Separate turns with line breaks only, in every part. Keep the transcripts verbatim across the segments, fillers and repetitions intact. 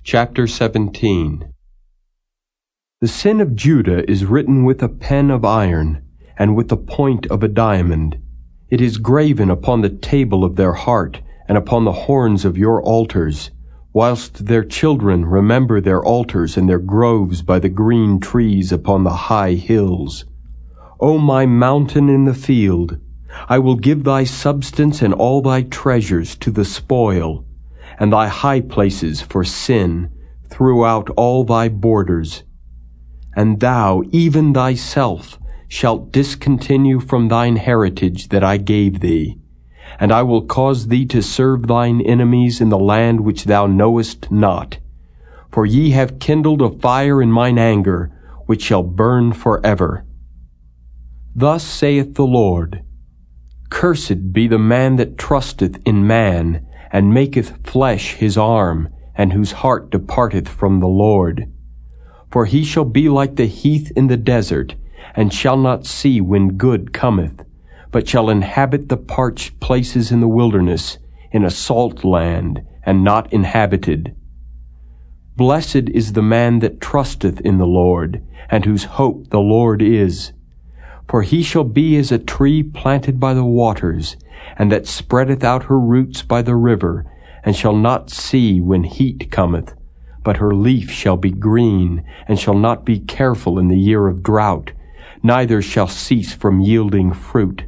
Chapter seventeen. The sin of Judah is written with a pen of iron, and with the point of a diamond. It is graven upon the table of their heart, and upon the horns of your altars, whilst their children remember their altars and their groves by the green trees upon the high hills. O my mountain in the field, I will give thy substance and all thy treasures to the spoil, and thy high places for sin throughout all thy borders. And thou, even thyself, shalt discontinue from thine heritage that I gave thee, and I will cause thee to serve thine enemies in the land which thou knowest not. For ye have kindled a fire in mine anger, which shall burn forever. Thus saith the Lord, Cursed be the man that trusteth in man, and maketh flesh his arm, and whose heart departeth from the Lord. For he shall be like the heath in the desert, and shall not see when good cometh, but shall inhabit the parched places in the wilderness, in a salt land, and not inhabited. Blessed is the man that trusteth in the Lord, and whose hope the Lord is. For he shall be as a tree planted by the waters, and that spreadeth out her roots by the river, and shall not see when heat cometh, but her leaf shall be green, and shall not be careful in the year of drought, neither shall cease from yielding fruit.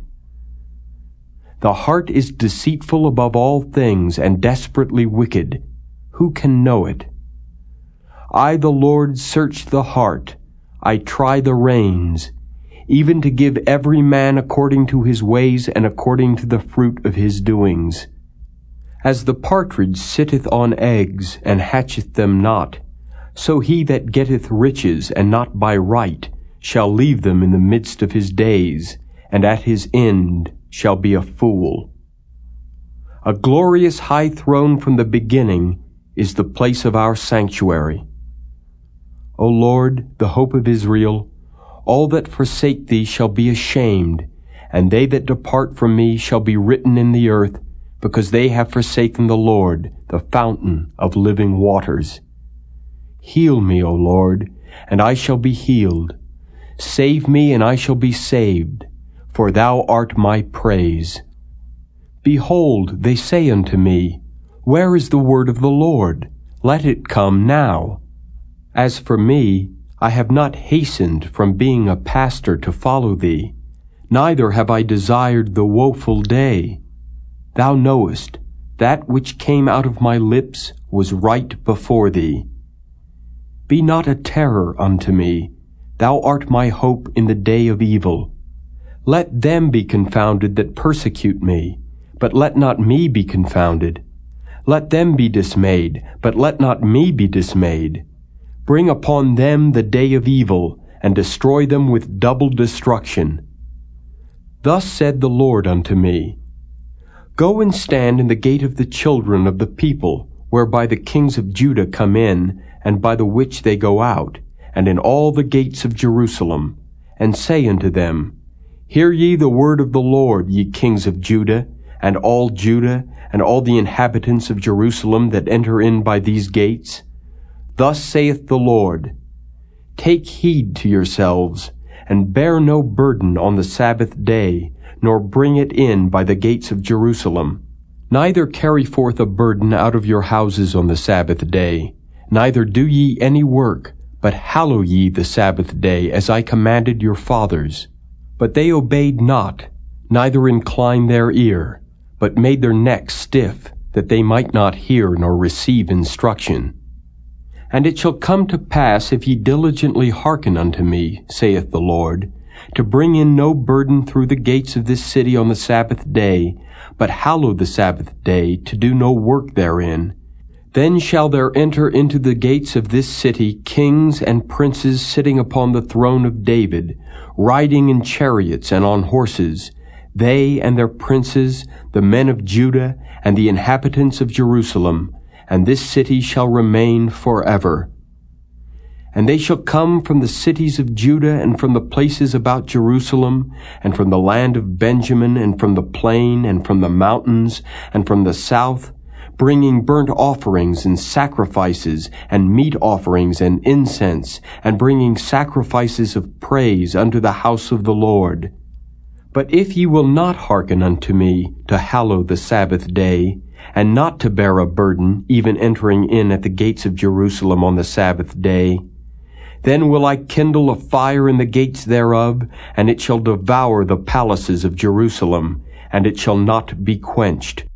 The heart is deceitful above all things, and desperately wicked. Who can know it? I, the Lord, search the heart. I try the reins, even to give every man according to his ways and according to the fruit of his doings. As the partridge sitteth on eggs, and hatcheth them not, so he that getteth riches, and not by right, shall leave them in the midst of his days, and at his end shall be a fool. A glorious high throne from the beginning is the place of our sanctuary. O Lord, the hope of Israel, all that forsake thee shall be ashamed, and they that depart from me shall be written in the earth, because they have forsaken the Lord, the fountain of living waters. Heal me, O Lord, and I shall be healed. Save me, and I shall be saved, for thou art my praise. Behold, they say unto me, Where is the word of the Lord? Let it come now. As for me, I have not hastened from being a pastor to follow thee, neither have I desired the woeful day. Thou knowest, that which came out of my lips was right before thee. Be not a terror unto me, thou art my hope in the day of evil. Let them be confounded that persecute me, but let not me be confounded. Let them be dismayed, but let not me be dismayed. Bring upon them the day of evil, and destroy them with double destruction. Thus said the Lord unto me, Go and stand in the gate of the children of the people, whereby the kings of Judah come in, and by the which they go out, and in all the gates of Jerusalem, and say unto them, Hear ye the word of the Lord, ye kings of Judah, and all Judah, and all the inhabitants of Jerusalem that enter in by these gates. Thus saith the Lord, Take heed to yourselves, and bear no burden on the Sabbath day, nor bring it in by the gates of Jerusalem. Neither carry forth a burden out of your houses on the Sabbath day, neither do ye any work, but hallow ye the Sabbath day, as I commanded your fathers. But they obeyed not, neither inclined their ear, but made their necks stiff, that they might not hear nor receive instruction. And it shall come to pass, if ye diligently hearken unto me, saith the Lord, to bring in no burden through the gates of this city on the Sabbath day, but hallow the Sabbath day, to do no work therein, then shall there enter into the gates of this city kings and princes sitting upon the throne of David, riding in chariots and on horses, they and their princes, the men of Judah, and the inhabitants of Jerusalem, and this city shall remain forever. And they shall come from the cities of Judah, and from the places about Jerusalem, and from the land of Benjamin, and from the plain, and from the mountains, and from the south, bringing burnt offerings and sacrifices, and meat offerings and incense, and bringing sacrifices of praise unto the house of the Lord. But if ye will not hearken unto me, to hallow the Sabbath day, and not to bear a burden, even entering in at the gates of Jerusalem on the Sabbath day, then will I kindle a fire in the gates thereof, and it shall devour the palaces of Jerusalem, and it shall not be quenched.